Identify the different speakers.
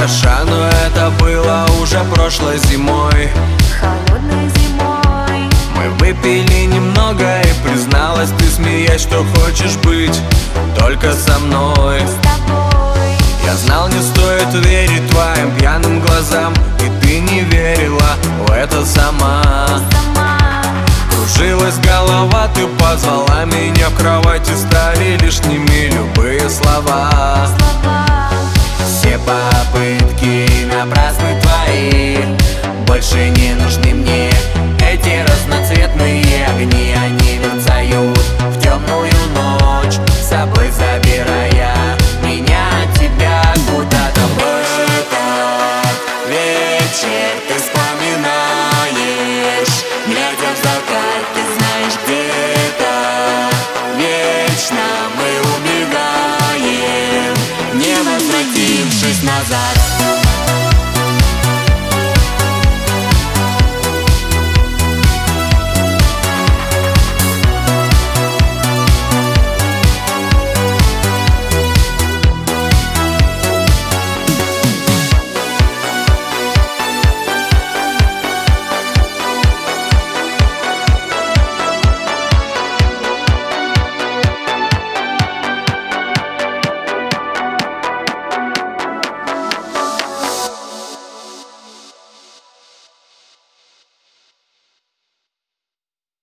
Speaker 1: хороша, но это было уже прошлой зимой.
Speaker 2: Холодной зимой
Speaker 1: Мы выпили немного и призналась ты, смеясь, что хочешь быть только со мной.
Speaker 2: с тобой.
Speaker 1: Я знал, не стоит верить твоим пьяным глазам, и ты не верила в это сама. Кружилась голова, ты позвала меня в кровать, и стали лишними любые слова. Все попытки напрасны твои, больше не нужны мне эти разноцветные огни. Они мерцают в темную ночь, с собой забирая меня от тебя куда-то. В этот вечер ты вспоминаешь, глядя в закат, ты знаешь, где-то вечно мы убегаем, не возвратившись назад.